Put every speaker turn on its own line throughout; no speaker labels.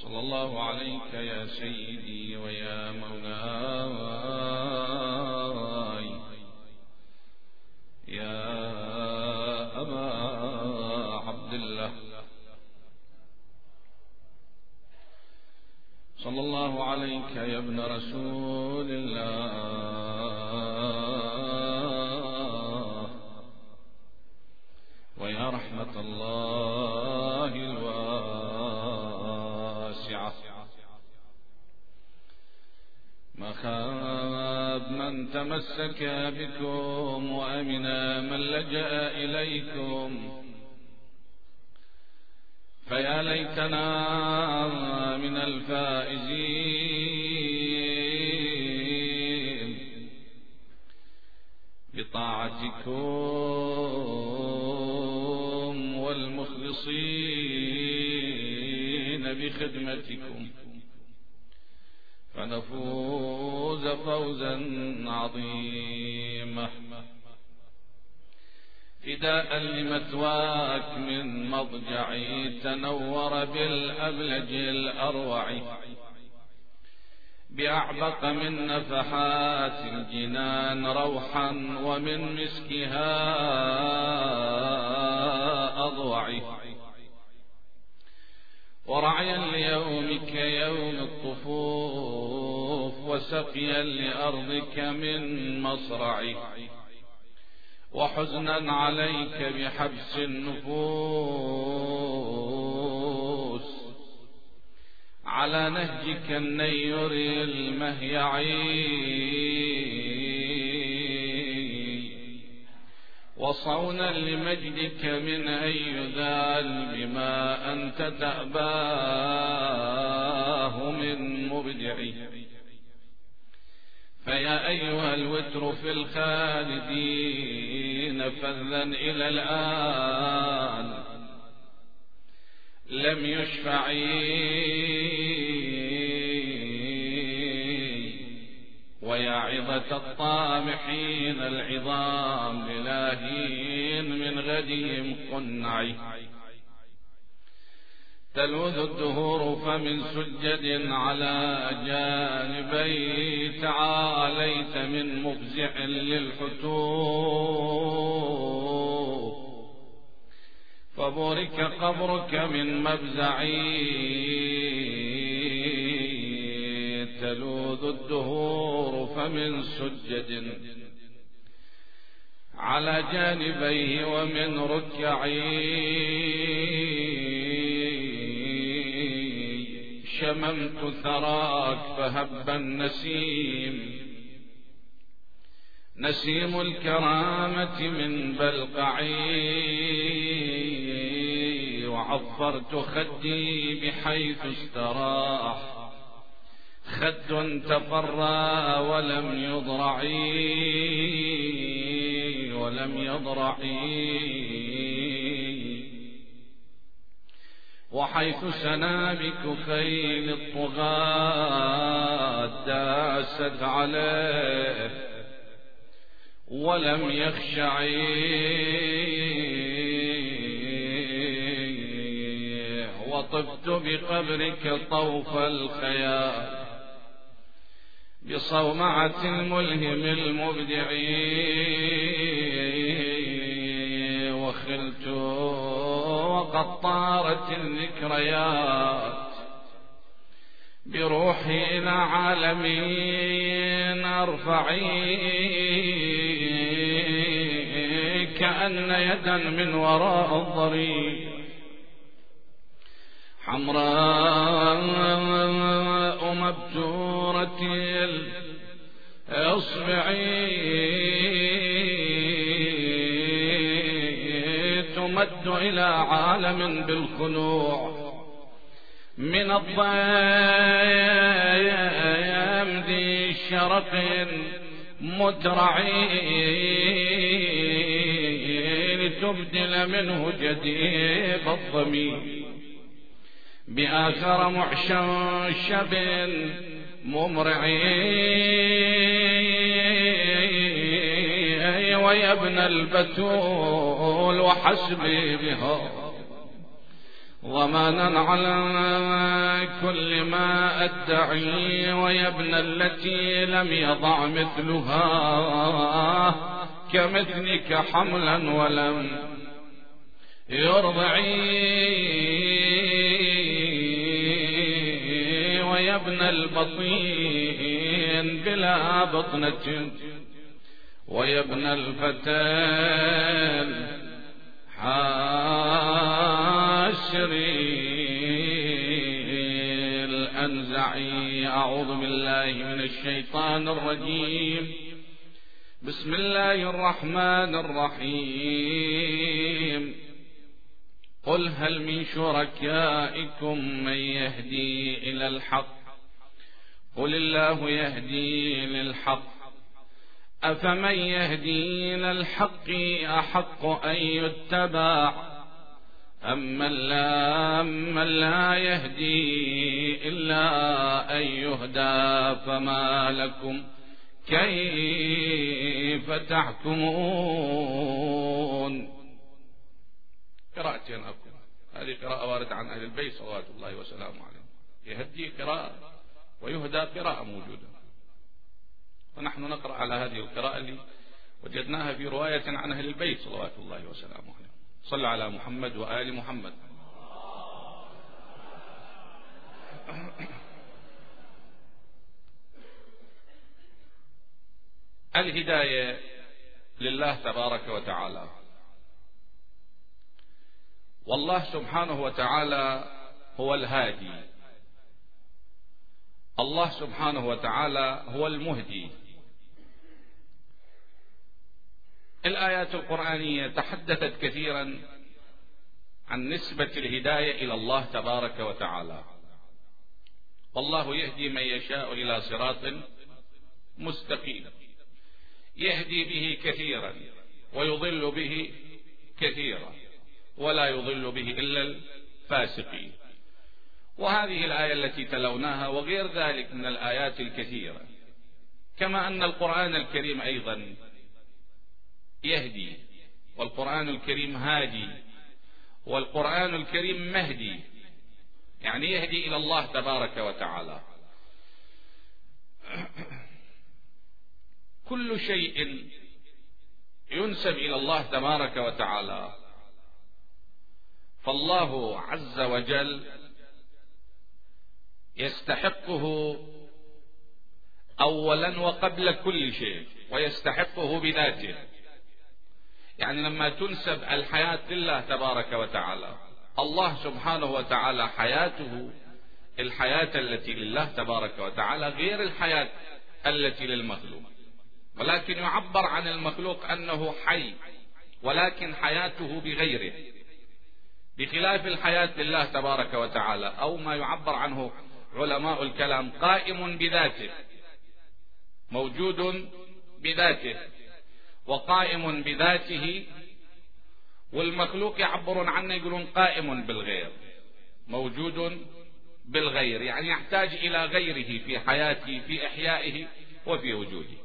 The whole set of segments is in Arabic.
صلى الله عليك يا سيدي ويا مولاي يا أبا عبد الله، صلى الله عليك يا ابن رسول الله ويا رحمة الله الواسعة. ما خاب من تمسك بكم وأمنا من لجأ إليكم، فيا ليتنا من الفائزين بطاعتكم والمخلصين بخدمتكم، فنفوز فوزا عظيما. فداء لمثواك من مضجعي تنور بالأبلج الأروع، بأعبق من نفحات الجنان روحا ومن مسكها أضوع، ورعيا ليومك يوم الطفوف وسقيا لأرضك من مصرع، وحزنا عليك بحبس النفوس على نهجك النير المهيعي، وصونا لمجدك من أن يذال بما أنت تأباه من مبدعي. فيا أيها الوتر في الخالدين فذا إلى الآن لم يشفعي، ويا عظة الطامحين العظام للاهين من غدهم قنعي. تلوذ الدهور فمن سجد على جانبي تعاليت من مفزع للحتوب، فبورك قبرك من مفزعي. تلوذ الدهور فمن سجد على جانبيه ومن ركعي، شممت ثراك فهب النسيم نسيم الكرامة من بلقعي، وعفرت خدي بحيث استراح خد تفرى ولم يضرعي، وحيث سنابك خيل الطغاة داست عليه ولم يخشعي، وطفت بقبرك طوف الخيال بصومعة الملهم المبدعي، وخلت وقد طارت الذكريات بروحي إلى عالمين أرفعي، كأن يدا من وراء الضريح حمراء مبتورة الإصبعي تمد إلى عالم بالخلوع من الضيم ذي شرق مدرعي، لتبدل منه جديب الضمير بآخر معشب ممرعي، ويا ابن البتول وحسبي بها ضمانا على كل ما أدعي، ويا ابن التي لم يضع مثلها كمثلك حملا ولم يرضعي، ويا ابن البطين بلا بطنة، ويا ابن الفتى حاشري الأنزعي. أعوذ بالله من الشيطان الرجيم. بسم الله الرحمن الرحيم. قل هل من شركائكم من يهدي إلى الحق؟ قل الله يهدي للحق، أفمن يهدي إلى الحق أحق أن يتبع أمن لا يهدي إلا أن يهدى، فما لكم كيف تحكمون؟ قراءتين أقول، هذه قراءة واردة عن أهل البيت صلوات الله وسلامه عليهم. يهدي قراءة ويهدى قراءة موجودة، ونحن نقرأ على هذه القراءة اللي وجدناها في رواية عن أهل البيت صلوات الله وسلامه عليهم. صلى على محمد وآل محمد. الهداية لله تبارك وتعالى، والله سبحانه وتعالى هو الهادي، الله سبحانه وتعالى هو المهدي. الآيات القرآنية تحدثت كثيرا عن نسبة الهداية إلى الله تبارك وتعالى. والله يهدي من يشاء إلى صراط مستقيم، يهدي به كثيرا ويضل به كثيرا، ولا يضل به إلا الفاسقين. وهذه الآية التي تلوناها وغير ذلك من الآيات الكثيرة، كما أن القرآن الكريم أيضا يهدي، والقرآن الكريم هادي، والقرآن الكريم مهدي، يعني يهدي إلى الله تبارك وتعالى. كل شيء ينسب إلى الله تبارك وتعالى فالله عز وجل يستحقه أولا وقبل كل شيء، ويستحقه بذاته. يعني لما تنسب الحياة لله تبارك وتعالى، الله سبحانه وتعالى حياته الحياة التي لله تبارك وتعالى غير الحياة التي للمخلوق، ولكن يعبر عن المخلوق أنه حي، ولكن حياته بغيره، بخلاف الحياة لله تبارك وتعالى، أو ما يعبر عنه علماء الكلام قائم بذاته، موجود بذاته وقائم بذاته. والمخلوق يعبرون عنه يقولون قائم بالغير، موجود بالغير، يعني يحتاج إلى غيره في حياته، في إحيائه وفي وجوده.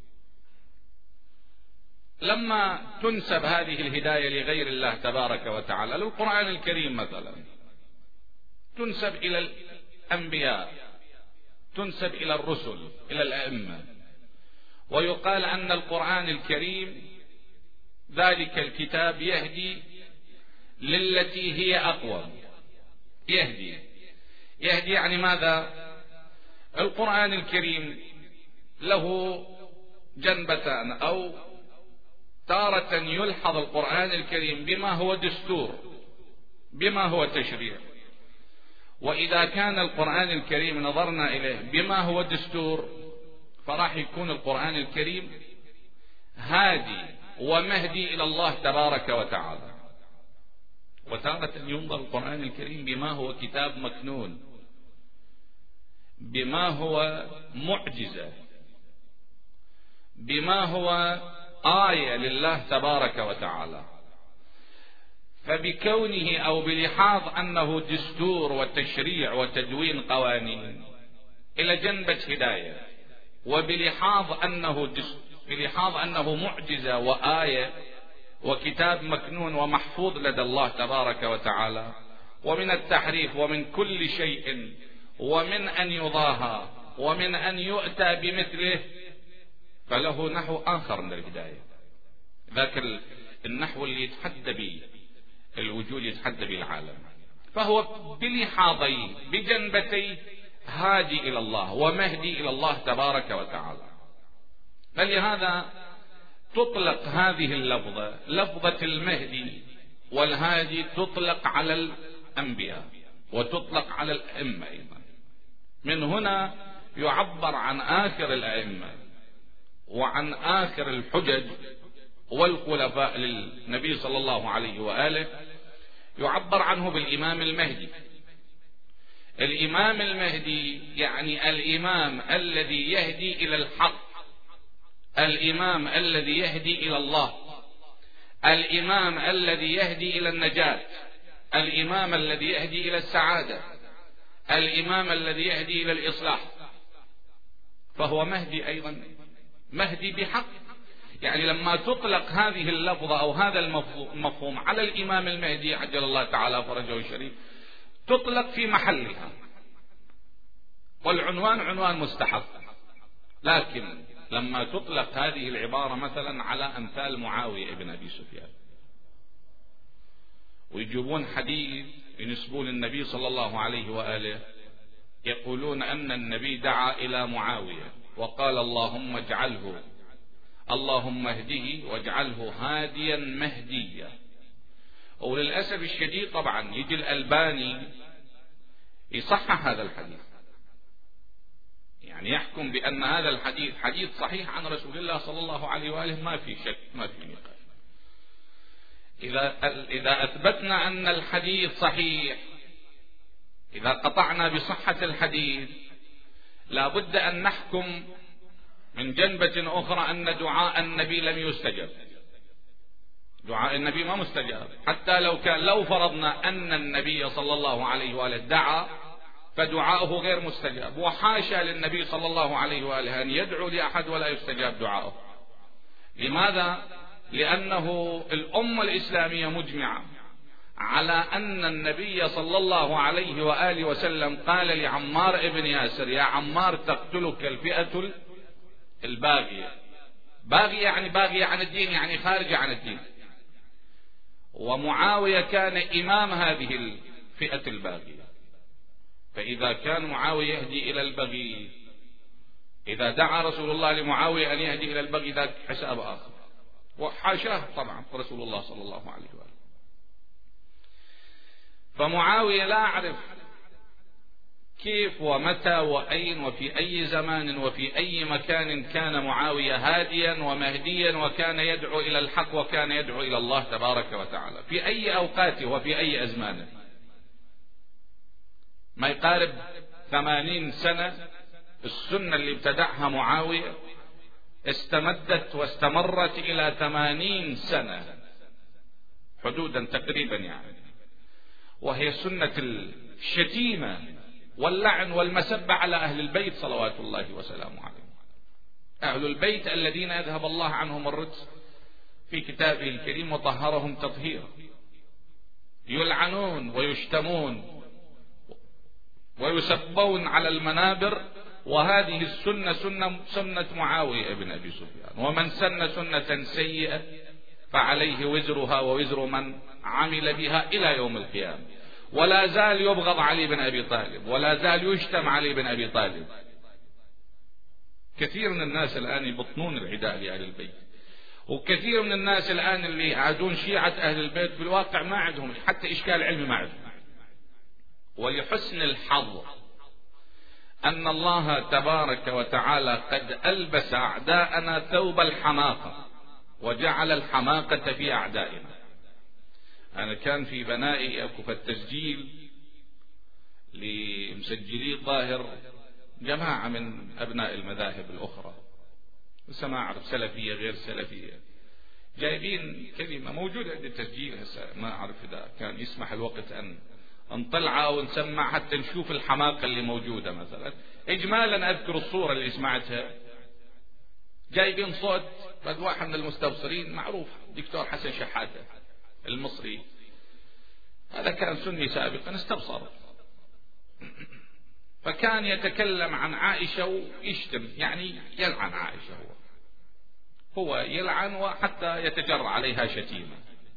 لما تنسب هذه الهداية لغير الله تبارك وتعالى، للقرآن الكريم مثلا، تنسب إلى الأنبياء، تنسب إلى الرسل، إلى الأئمة، ويقال أن القرآن الكريم ذلك الكتاب يهدي للتي هي أقوم. يهدي يعني ماذا؟ القرآن الكريم له جنبتان، أو تارة يلحظ القرآن الكريم بما هو دستور، بما هو تشريع. وإذا كان القرآن الكريم نظرنا إليه بما هو دستور، فراح يكون القرآن الكريم هادي ومهدي إلى الله تبارك وتعالى. وتارة ينظر القرآن الكريم بما هو كتاب مكنون، بما هو معجزة، بما هو آية لله تبارك وتعالى. فبكونه أو بلحاظ أنه دستور وتشريع وتدوين قوانين إلى جنبة هداية، وبلحاظ أنه معجزة وآية وكتاب مكنون ومحفوظ لدى الله تبارك وتعالى، ومن التحريف ومن كل شيء، ومن أن يضاهى ومن أن يؤتى بمثله، فله نحو آخر من الهداية، ذاك النحو اللي يتحدى به الوجود، يتحدى به العالم. فهو بلحاظي بجنبتي هادي إلى الله ومهدي إلى الله تبارك وتعالى. فلهذا تطلق هذه اللفظة، لفظة المهدي والهادي، تطلق على الأنبياء وتطلق على الأئمة أيضا. من هنا يعبر عن آخر الأئمة وعن آخر الحجج والخلفاء للنبي صلى الله عليه وآله، يعبر عنه بالإمام المهدي. الإمام المهدي يعني الإمام الذي يهدي إلى الحق، الإمام الذي يهدي إلى الله، الإمام الذي يهدي إلى النجاة، الإمام الذي يهدي إلى السعادة، الإمام الذي يهدي إلى الإصلاح. فهو مهدي أيضا، مهدي بحق. يعني لما تطلق هذه اللفظة أو هذا المفهوم على الإمام المهدي عجل الله تعالى فرجه الشريف، تطلق في محلها، والعنوان عنوان مستحق. لكن لما تطلق هذه العبارة مثلا على أمثال معاوية ابن أبي سفيان، ويجيبون حديث ينسبون النبي صلى الله عليه وآله، يقولون أن النبي دعا إلى معاوية وقال اللهم اجعله، اللهم اهده واجعله هاديا مهديا. وللأسف الشديد طبعا يجي الألباني يصحح هذا الحديث، يعني يحكم بأن هذا الحديث حديث صحيح عن رسول الله صلى الله عليه وآله، ما في شك، ما في نقاش. إذا أثبتنا أن الحديث صحيح، إذا قطعنا بصحة الحديث، لا بد أن نحكم من جنبة أخرى أن دعاء النبي لم يستجب. دعاء النبي ما مستجاب، حتى لو فرضنا أن النبي صلى الله عليه وآله دعا فدعاؤه غير مستجاب، وحاشا للنبي صلى الله عليه وآله أن يدعو لأحد ولا يستجاب دعاؤه. لماذا؟ لأنه الأمة الإسلامية مجمعة على أن النبي صلى الله عليه وآله وسلم قال لعمار ابن ياسر: يا عمار تقتلك الفئة الباغية. باغية يعني باغية عن الدين، يعني خارجة عن الدين. ومعاوية كان إمام هذه الفئة الباغية. فإذا كان معاوية يهدي إلى البغي، إذا دعا رسول الله لمعاوية أن يهدي إلى البغي، ذاك حساب آخر، وحاشاه طبعا رسول الله صلى الله عليه وآله. فمعاوية لا أعرف كيف ومتى وأين وفي أي زمان وفي أي مكان كان معاوية هاديا ومهديا، وكان يدعو إلى الحق، وكان يدعو إلى الله تبارك وتعالى في أي أوقاته وفي أي أزمانه. ما يقارب 80 سنة السنة اللي ابتدعها معاوية استمدت واستمرت إلى 80 سنة حدودا تقريبا يعني، وهي سنة الشتيمة واللعن والمسبة على أهل البيت صلوات الله وسلامه عليهم. أهل البيت الذين يذهب الله عنهم الرجس في كتابه الكريم وطهرهم تطهيرا، يلعنون ويشتمون ويسبون على المنابر. وهذه السنة سنة معاوية ابن أبي سفيان. ومن سن سنة سيئة فعليه وزرها ووزر من عمل بها إلى يوم القيامة. ولا زال يبغض علي بن أبي طالب، ولا زال يشتم علي بن أبي طالب. كثير من الناس الآن يبطنون العداء لأهل البيت، وكثير من الناس الآن اللي يعادون شيعة أهل البيت في الواقع ما عندهم حتى إشكال علمي، ما عندهم. ولحسن الحظ أن الله تبارك وتعالى قد ألبس أعداءنا ثوب الحماقة وجعل الحماقة في أعدائنا. أنا كان في بنائي أكف التسجيل لمسجلي الظاهر جماعة من أبناء المذاهب الأخرى، بس ما أعرف سلفية غير سلفية، جايبين كلمة موجودة عند التسجيل هسه، ما أعرف إذا كان يسمح الوقت أن نطلع أو نسمع حتى نشوف الحماقة اللي موجودة. مثلا إجمالا أذكر الصورة اللي سمعتها، جايبين صوت بعد واحد من المستبصرين معروف، دكتور حسن شحاتة المصري، هذا كان سني سابقا استبصر، فكان يتكلم عن عائشة ويشتم، يعني يلعن عائشة، هو يلعن وحتى يتجرأ عليها شتيمة.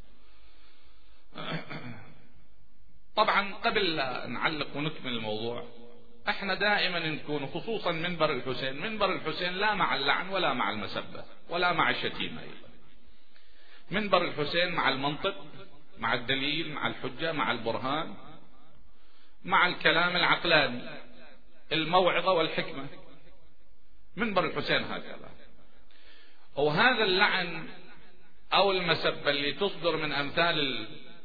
طبعا قبل لا نعلق ونكمل الموضوع، احنا دائما نكون خصوصا منبر الحسين لا مع اللعن ولا مع المسبة ولا مع الشتيمة. منبر الحسين مع المنطق، مع الدليل، مع الحجة، مع البرهان، مع الكلام العقلاني، الموعظة والحكمة. منبر الحسين هكذا. وهذا اللعن أو المسبة اللي تصدر من أمثال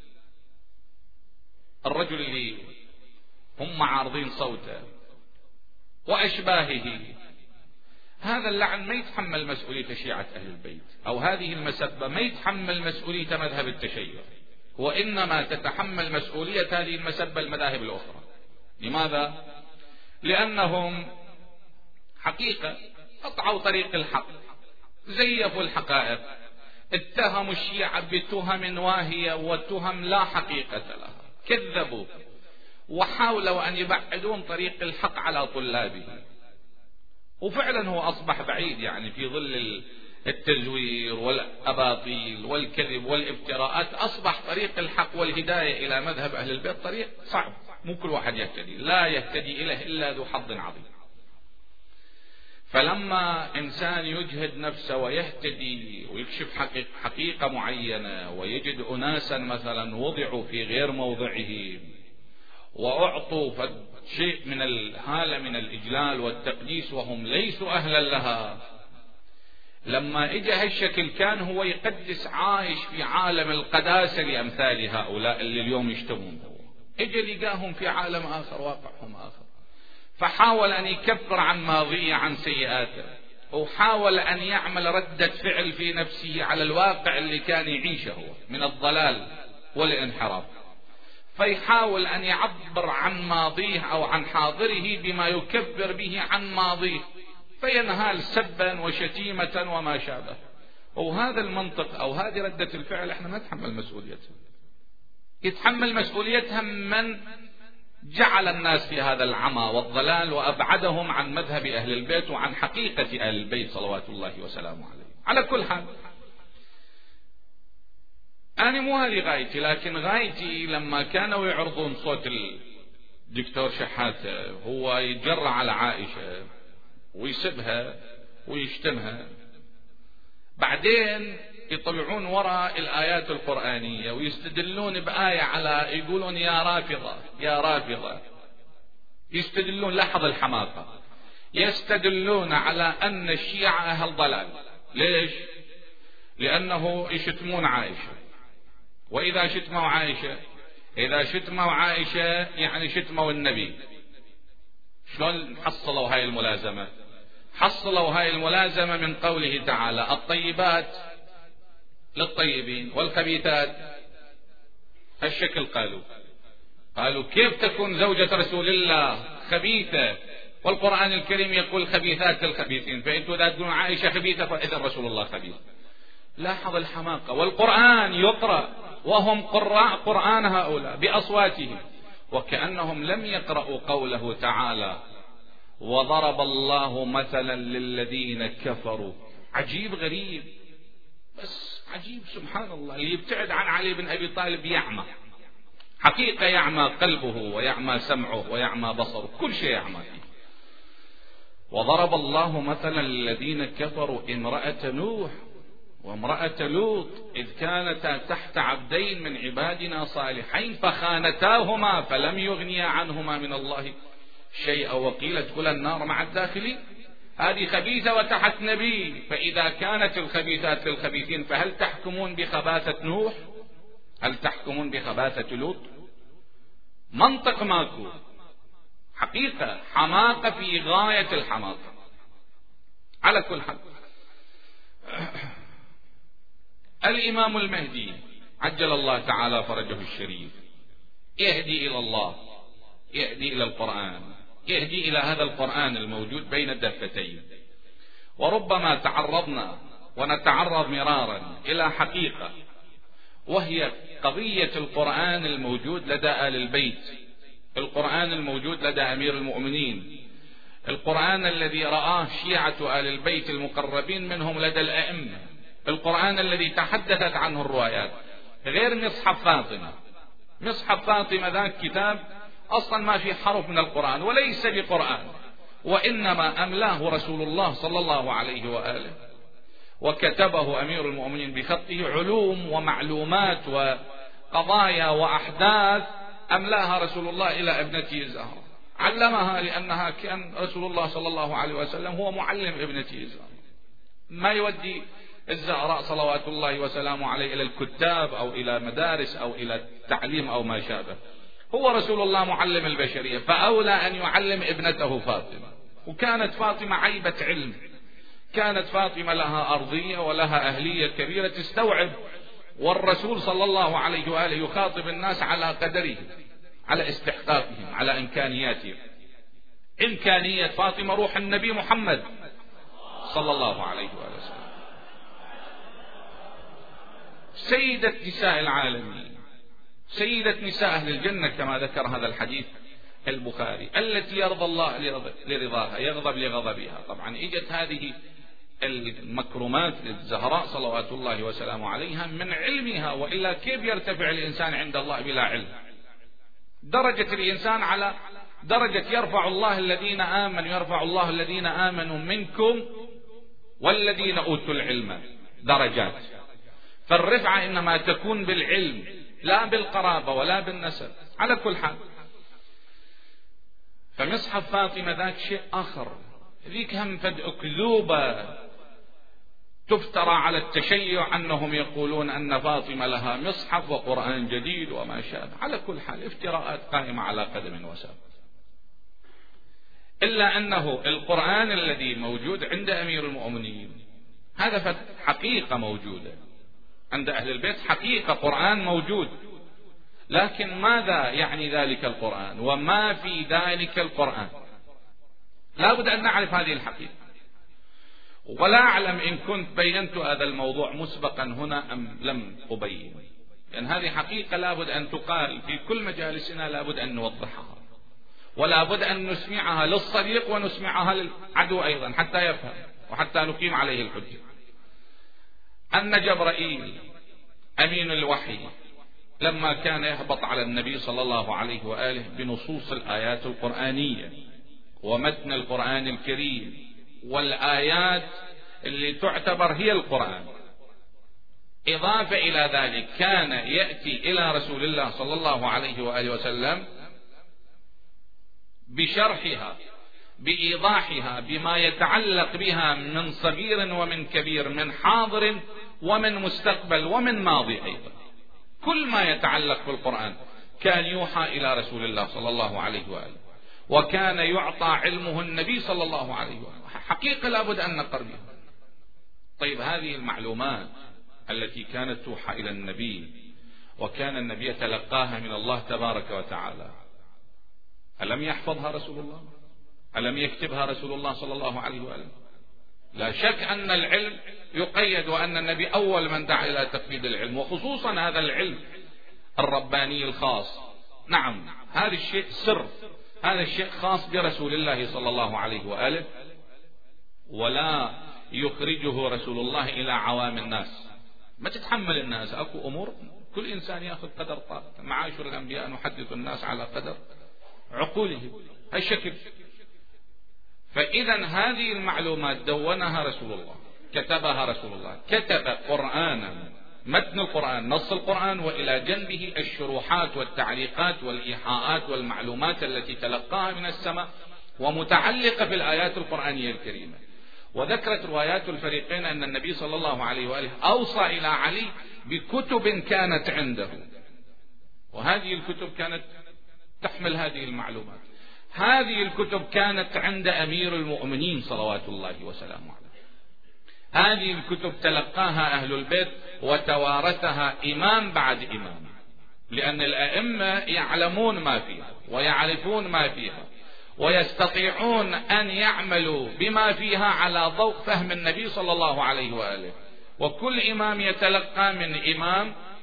الرجل اللي هم عارضين صوته وأشباهه، هذا اللعن ما يتحمل مسؤولية شيعة أهل البيت، أو هذه المسبة ما يتحمل مسؤولية مذهب التشيع، وإنما تتحمل مسؤولية هذه المسبة المذاهب الأخرى. لماذا؟ لأنهم حقيقة قطعوا طريق الحق، زيفوا الحقائق، اتهموا الشيعة بتهم واهية وتهم لا حقيقة لها، كذبوا وحاولوا أن يبعدون طريق الحق على طلابه. وفعلا هو أصبح بعيد، يعني في ظل التزوير والأباطيل والكذب والافتراءات أصبح طريق الحق والهداية إلى مذهب أهل البيت طريق صعب، مو كل واحد يهتدي، لا يهتدي إليه إلا ذو حظ عظيم. فلما إنسان يجهد نفسه ويهتدي ويكشف حقيقة معينة، ويجد أناسا مثلا وضعوا في غير موضعهم وأعطوا شيء من الهالة من الإجلال والتقديس وهم ليسوا أهلا لها، لما إجا هالشكل كان هو يقدس، عايش في عالم القداسة لأمثال هؤلاء اللي اليوم يشتمون، إجا لقاهم في عالم آخر، واقعهم آخر، فحاول أن يكفر عن ماضيه، عن سيئاته، وحاول أن يعمل ردة فعل في نفسه على الواقع اللي كان يعيشه هو من الضلال والانحراف، فيحاول أن يعبر عن ماضيه أو عن حاضره بما يكفر به عن ماضيه، فينهال سبا وشتيمة وما شابه. وهذا المنطق أو هذه ردة الفعل احنا ما نتحمل مسؤوليتها، يتحمل مسؤوليتها من جعل الناس في هذا العمى والضلال وأبعدهم عن مذهب أهل البيت وعن حقيقة أهل البيت صلوات الله وسلامه عليه. على كل حال أنا مو هذه غايتي، لكن غايتي لما كانوا يعرضون صوت الدكتور شحاتة هو يتجرأ على عائشة ويسبها ويشتمها، بعدين يطلعون وراء الآيات القرآنية ويستدلون بآية على، يقولون يا رافضة يا رافضة، يستدلون، لاحظ الحماقة، يستدلون على أن الشيعة أهل ضلال. ليش؟ لأنه يشتمون عائشة، وإذا شتموا عائشة، إذا شتموا عائشة يعني شتموا النبي. شلون حصلوا هاي الملازمة؟ حصلوا هاي الملازمة من قوله تعالى الطيبات للطيبين والخبيثات هالشكل. قالوا كيف تكون زوجة رسول الله خبيثة والقرآن الكريم يقول خبيثات للخبيثين، فإنتوا إذا تقولون عائشة خبيثة فإذا رسول الله خبيث. لاحظ الحماقة، والقرآن يقرأ وهم قراء قرآن هؤلاء بأصواتهم، وكأنهم لم يقرأوا قوله تعالى وضرب الله مثلا للذين كفروا. عجيب غريب، بس عجيب سبحان الله، اللي يبتعد عن علي بن أبي طالب يعمى، حقيقة يعمى قلبه ويعمى سمعه ويعمى بصره، كل شيء يعمى فيه. وضرب الله مثلا للذين كفروا امرأة نوح وامرأة لوط إذ كانتا تحت عبدين من عبادنا صالحين فخانتاهما فلم يغنيا عنهما من الله شيئا وقيل ادخلا النار مع الداخلين. هذه خبيثة وتحت نبي، فإذا كانت الخبيثات للخبيثين فهل تحكمون بخباثة نوح؟ هل تحكمون بخباثة لوط؟ منطق ماكو، حقيقة حماقة في غاية الحماقة. على كل حال الإمام المهدي عجل الله تعالى فرجه الشريف يهدي إلى الله، يهدي إلى القرآن، يهدي إلى هذا القرآن الموجود بين الدفتين. وربما تعرضنا ونتعرض مرارا إلى حقيقة وهي قضية القرآن الموجود لدى آل البيت، القرآن الموجود لدى أمير المؤمنين، القرآن الذي رآه شيعة آل البيت المقربين منهم لدى الأئمة، القرآن الذي تحدثت عنه الروايات، غير مصحف فاطمة. مصحف فاطمة ذاك كتاب أصلا ما في حرف من القرآن وليس بقرآن، وإنما أملاه رسول الله صلى الله عليه وآله وكتبه أمير المؤمنين بخطه، علوم ومعلومات وقضايا وأحداث أملاها رسول الله إلى ابنته الزهراء، علمها لأنها كان رسول الله صلى الله عليه وسلم هو معلم ابنته الزهراء. ما يودي الزهراء صلوات الله وسلامه عليه إلى الكتاب أو إلى مدارس أو إلى التعليم أو ما شابه، هو رسول الله معلم البشرية، فأولى أن يعلم ابنته فاطمة. وكانت فاطمة عيبة علم، كانت فاطمة لها أرضية ولها أهلية كبيرة تستوعب، والرسول صلى الله عليه وآله يخاطب الناس على قدره، على استحقاقهم، على إمكانياتهم. إمكانية فاطمة روح النبي محمد صلى الله عليه وآله وسلم، سيدة نساء العالمين، سيدة نساء أهل الجنة كما ذكر هذا الحديث البخاري، التي يرضى الله لرضاها يغضب لغضبها. طبعا إجت هذه المكرمات للزهراء صلوات الله وسلامه عليها من علمها، وإلا كيف يرتفع الإنسان عند الله بلا علم؟ درجة الإنسان على درجة يرفع الله الذين آمنوا منكم والذين أوتوا العلم درجات، فالرفعة إنما تكون بالعلم لا بالقرابة ولا بالنسب. على كل حال، فمصحف فاطمة ذاك شيء آخر، ذيك هم فد أكذوبة تفترى على التشيع أنهم يقولون أن فاطمة لها مصحف وقرآن جديد وما شابه. على كل حال افتراءات قائمة على قدم وساق، إلا أنه القرآن الذي موجود عند أمير المؤمنين هذا حقيقة موجودة عند أهل البيت، حقيقة قرآن موجود، لكن ماذا يعني ذلك القرآن وما في ذلك القرآن؟ لا بد أن نعرف هذه الحقيقة. ولا أعلم إن كنت بينت هذا الموضوع مسبقا هنا أم لم أبين، لأن هذه حقيقة لا بد أن تقال في كل مجالسنا، لا بد أن نوضحها، ولا بد أن نسمعها للصديق ونسمعها للعدو أيضا حتى يفهم وحتى نقيم عليه الحجة. أن جبرائيل أمين الوحي لما كان يهبط على النبي صلى الله عليه وآله بنصوص الآيات القرآنية ومتن القرآن الكريم والآيات اللي تعتبر هي القرآن، إضافة إلى ذلك كان يأتي إلى رسول الله صلى الله عليه وآله وسلم بشرحها بإيضاحها بما يتعلق بها من صغير ومن كبير، من حاضر ومن مستقبل ومن ماضي أيضا. كل ما يتعلق بالقرآن كان يوحى إلى رسول الله صلى الله عليه وآله، وكان يعطى علمه النبي صلى الله عليه وآله. حقيقة لابد أن نقر بها. طيب هذه المعلومات التي كانت توحى إلى النبي وكان النبي يتلقاها من الله تبارك وتعالى، ألم يحفظها رسول الله؟ ألم يكتبها رسول الله صلى الله عليه وآله؟ لا شك أن العلم يقيد، وأن النبي أول من دعا إلى تقييد العلم، وخصوصا هذا العلم الرباني الخاص. نعم هذا الشيء سر، هذا الشيء خاص برسول الله صلى الله عليه وآله، ولا يخرجه رسول الله إلى عوام الناس. ما تتحمل الناس، أكو أمور كل إنسان يأخذ قدر طاقته. معاشر الأنبياء نحدث الناس على قدر عقولهم هالشكل. فإذا هذه المعلومات دونها رسول الله، كتبها رسول الله، كتب قرآنا، متن القرآن، نص القرآن، وإلى جنبه الشروحات والتعليقات والإيحاءات والمعلومات التي تلقاها من السماء ومتعلقة في الآيات القرآنية الكريمة. وذكرت روايات الفريقين أن النبي صلى الله عليه وآله أوصى إلى علي بكتب كانت عنده، وهذه الكتب كانت تحمل هذه المعلومات. هذه الكتب كانت عند أمير المؤمنين صلوات الله وسلامه عليه. هذه الكتب تلقاها أهل البيت وتوارثها إمام بعد إمام، لأن الأئمة يعلمون ما فيها ويعرفون ما فيها ويستطيعون أن يعملوا بما فيها على ضوء فهم النبي صلى الله عليه وآله. وكل إمام يتلقى من إمام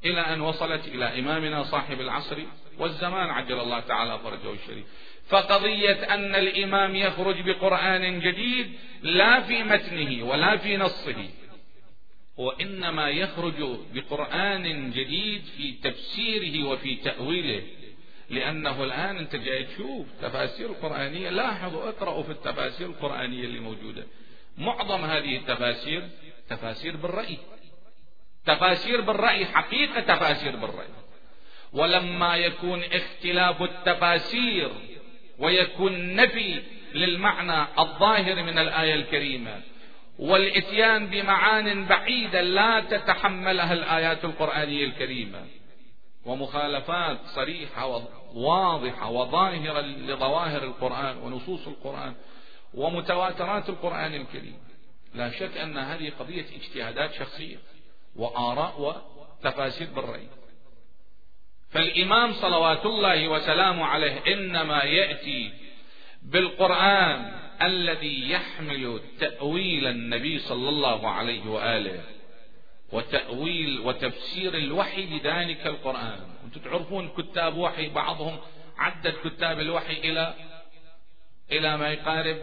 إلى أن وصلت إلى إمامنا صاحب العصر والزمان عجل الله تعالى فرجه الشريف. فقضية أن الإمام يخرج بقرآن جديد لا في متنه ولا في نصه، وإنما يخرج بقرآن جديد في تفسيره وفي تأويله. لأنه الآن أنت جاي تشوف تفاسير القرآنية، لاحظوا اقرأوا في التفاسير القرآنية اللي موجودة، معظم هذه التفاسير تفاسير بالرأي، تفاسير بالرأي، حقيقة تفاسير بالرأي. ولما يكون اختلاف التفاسير ويكون نفي للمعنى الظاهر من الآية الكريمة والإتيان بمعان بعيدة لا تتحملها الآيات القرآنية الكريمة، ومخالفات صريحة وواضحة وظاهرة لظواهر القرآن ونصوص القرآن ومتواترات القرآن الكريم، لا شك أن هذه قضية اجتهادات شخصية وآراء وتفاسير بالرأي. فالإمام صلوات الله وسلامه عليه إنما يأتي بالقرآن الذي يحمل تأويل النبي صلى الله عليه وآله وتأويل وتفسير الوحي بذلك القرآن. أنتم تعرفون كتاب وحي بعضهم عدد كتاب الوحي إلى ما يقارب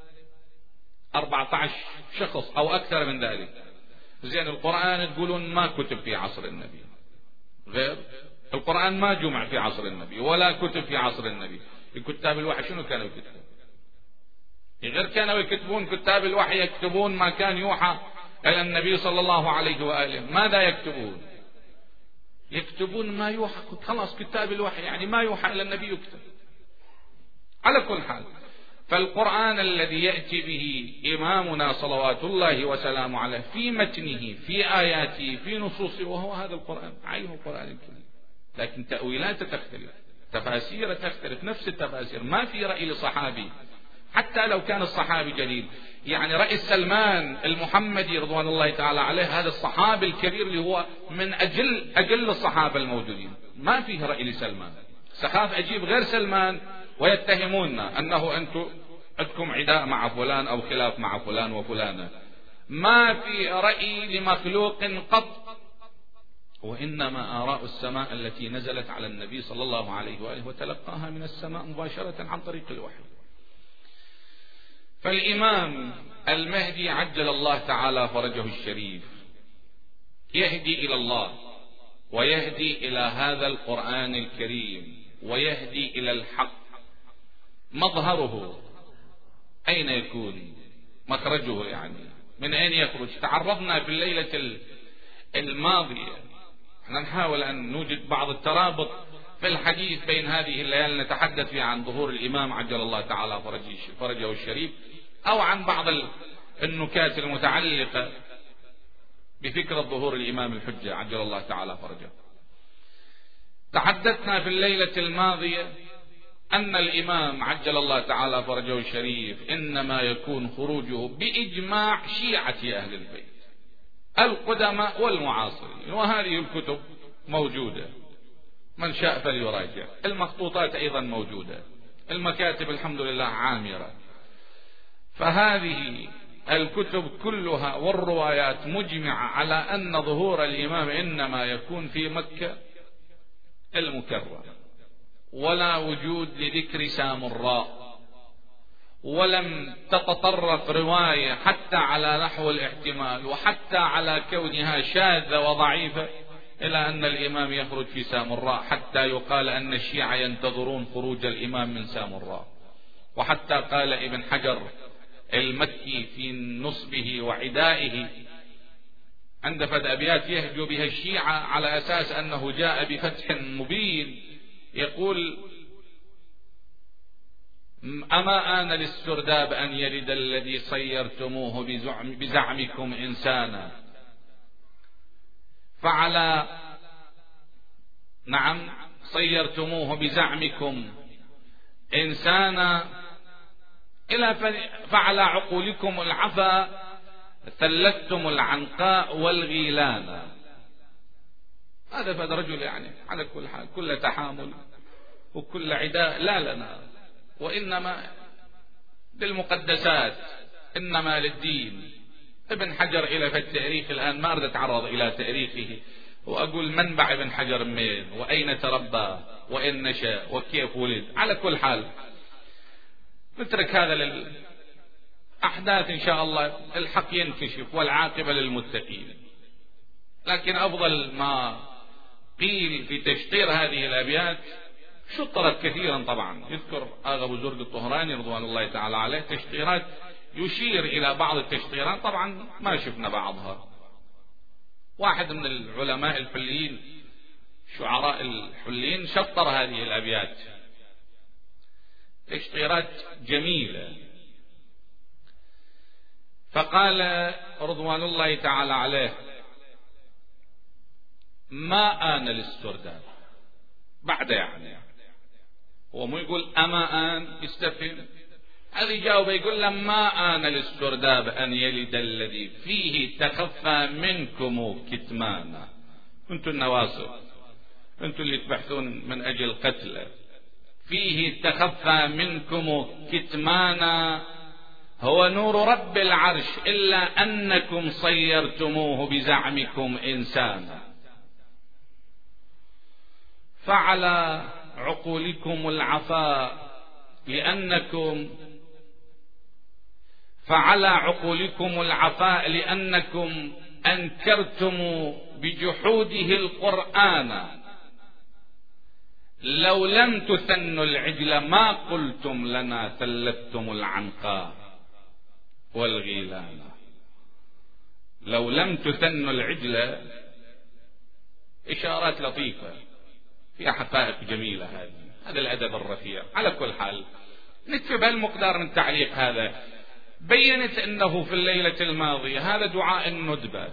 14 شخص أو أكثر من ذلك. زين القرآن تقولون ما كتب في عصر النبي، غير القرآن ما جمع في عصر النبي ولا كتب في عصر النبي. كتاب الوحي شنو كانوا يكتبون؟ غير كانوا يكتبون كتاب الوحي يكتبون ما كان يوحى إلى النبي صلى الله عليه وآله. ماذا يكتبون؟ يكتبون ما يوحى، خلاص كتاب الوحي يعني ما يوحى إلى النبي يكتب. على كل حال، فالقرآن الذي يأتي به إمامنا صلوات الله وسلامه عليه في متنه في آياته في نصوصه، وهو هذا القرآن عين القرآن الكريم، لكن تأويلاته تختلف، تفاسير تختلف، نفس التفاسير، ما في رأي لصحابي حتى لو كان الصحابي جليل. يعني رأي سلمان المحمدي رضوان الله تعالى عليه، هذا الصحابي الكبير اللي هو من أجل الصحابة الموجودين، ما فيه رأي لسلمان. سخاف أجيب غير سلمان ويتهموننا أنه أنتم عندكم عداء مع فلان أو خلاف مع فلان وفلانة. ما في رأي لمخلوق قط، وإنما آراء السماء التي نزلت على النبي صلى الله عليه وآله وتلقاها من السماء مباشرة عن طريق الوحي. فالإمام المهدي عجل الله تعالى فرجه الشريف يهدي إلى الله ويهدي إلى هذا القرآن الكريم ويهدي إلى الحق. مظهره أين يكون؟ مخرجه يعني من أين يخرج؟ تعرضنا في الليلة الماضية، احنا نحاول أن نوجد بعض الترابط في الحديث بين هذه الليالي نتحدث فيها عن ظهور الإمام عجل الله تعالى فرجه الشريف، أو عن بعض النكات المتعلقة بفكرة ظهور الإمام الحجة عجل الله تعالى فرجه. تحدثنا في الليلة الماضية أن الإمام عجل الله تعالى فرجه الشريف إنما يكون خروجه بإجماع شيعة أهل البيت القدماء والمعاصرين، وهذه الكتب موجودة، من شاء فليراجع. المخطوطات أيضا موجودة، المكاتب الحمد لله عامرة. فهذه الكتب كلها والروايات مجمعة على أن ظهور الإمام إنما يكون في مكة المكرمة، ولا وجود لذكر سامراء، ولم تتطرق رواية حتى على نحو الاحتمال وحتى على كونها شاذة وضعيفة إلى أن الإمام يخرج في سامراء، حتى يقال أن الشيعة ينتظرون خروج الإمام من سامراء. وحتى قال ابن حجر المكي في نصبه وعدائه عند فد أبيات يهجو بها الشيعة على أساس أنه جاء بفتح مبين، يقول: أما آن للسرداب أن يلد الذي صيرتموه بزعمكم إنسانا، فعلى نعم صيرتموه بزعمكم إنسانا إلى فعلى عقولكم العفا ثلثتم العنقاء والغيلان. هذا فد رجل يعني على كل حال كل تحامل وكل عداء لا لنا، وإنما للمقدسات، إنما للدين. ابن حجر إلى في التاريخ الآن ما أريد أتعرض إلى تاريخه وأقول منبع ابن حجر منين، وأين تربى، وإن نشأ، وكيف ولد. على كل حال نترك هذا للأحداث إن شاء الله، الحق ينكشف والعاقبة للمتقين. لكن أفضل ما قيل في تشطير هذه الأبيات، شطرت كثيرا طبعا، يذكر آغا أبو زرق الطهراني رضوان الله تعالى عليه تشطيرات يشير إلى بعض التشطيرات، طبعا ما شفنا بعضها. واحد من العلماء الحليين، شعراء الحليين، شطر هذه الأبيات تشطيرات جميلة، فقال رضوان الله تعالى عليه: ما آن للسرداب. بعد يعني هو مو يقول أما آن يستفهم، هذا يجاوب يقول له: ما آن للسرداب أن يلد الذي فيه تخفى منكم كتمانا. أنتم النواصب، أنتم اللي تبحثون من أجل قتله. فيه تخفى منكم كتمانا هو نور رب العرش إلا أنكم صيرتموه بزعمكم إنسانا. فعلى عقولكم العفاء لأنكم أنكرتم بجحوده القرآن. لو لم تثنوا العجل ما قلتم لنا ثلثتم العنقاء والغيلان. لو لم تثنوا العجل، إشارات لطيفة فيها حقائق جميلة. هذا الأدب الرفيع. على كل حال نكتب هالمقدار من تعليق هذا. بينت أنه في الليلة الماضية هذا دعاء الندبة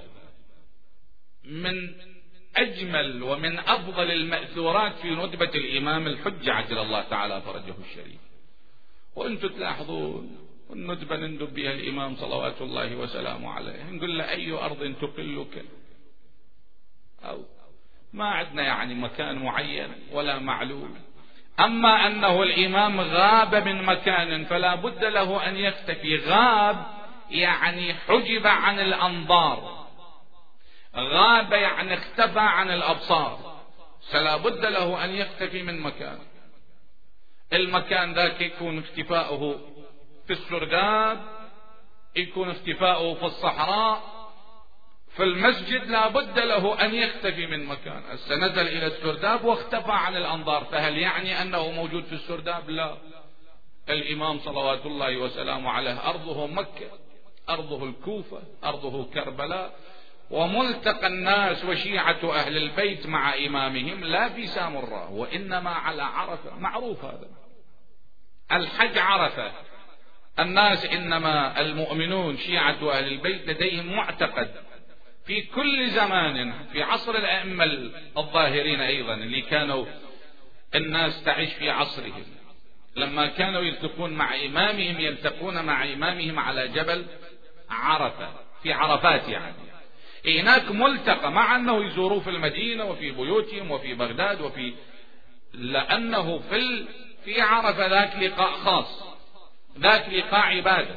من أجمل ومن أفضل المأثورات في ندبة الإمام الحجة عجل الله تعالى فرجه الشريف. وأنتم تلاحظون الندبة نندب بها الإمام صلوات الله وسلامه عليه، نقول له: أي أرض تقلك، أو ما عندنا يعني مكان معين ولا معلوم. أما أنه الإمام غاب من مكان فلا بد له أن يختفي. غاب يعني حجب عن الأنظار، غاب يعني اختفى عن الأبصار، فلا بد له أن يختفي من مكان. المكان ذاك يكون اختفاؤه في السرداب، يكون اختفاؤه في الصحراء، في المسجد، لا بد له أن يختفي من مكان. نزل إلى السرداب واختفى عن الأنظار، فهل يعني أنه موجود في السرداب؟ لا. الإمام صلوات الله وسلامه عليه أرضه مكة، أرضه الكوفة، أرضه كربلاء، وملتقى الناس وشيعة أهل البيت مع إمامهم لا في سامراء وإنما على عرفة. معروف هذا، الحج عرفة. الناس إنما المؤمنون شيعة أهل البيت لديهم معتقد في كل زمان، في عصر الأئمة الظاهرين أيضا اللي كانوا الناس تعيش في عصرهم، لما كانوا يلتقون مع إمامهم يلتقون مع إمامهم على جبل عرفة في عرفات، يعني هناك ملتقى، مع أنه يزوروه في المدينة وفي بيوتهم وفي بغداد لأنه في عرفة ذاك لقاء خاص، ذاك لقاء عبادة،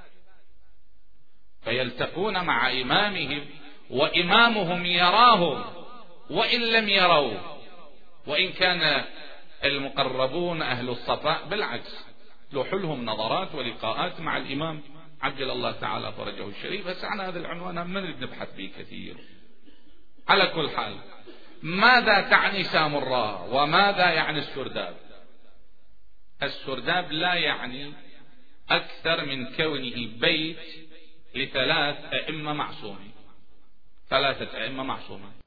فيلتقون مع إمامهم وإمامهم يراهم وإن لم يروه. وإن كان المقربون أهل الصفاء بالعكس لوحوا لهم نظرات ولقاءات مع الإمام عجل الله تعالى فرجه الشريف. بس عن هذا العنوان ما نريد نبحث به كثير. على كل حال، ماذا تعني سامراء وماذا يعني السرداب؟ السرداب لا يعني أكثر من كونه بيت لثلاث أئمة معصومين، ثلاثة أئمة معصومين.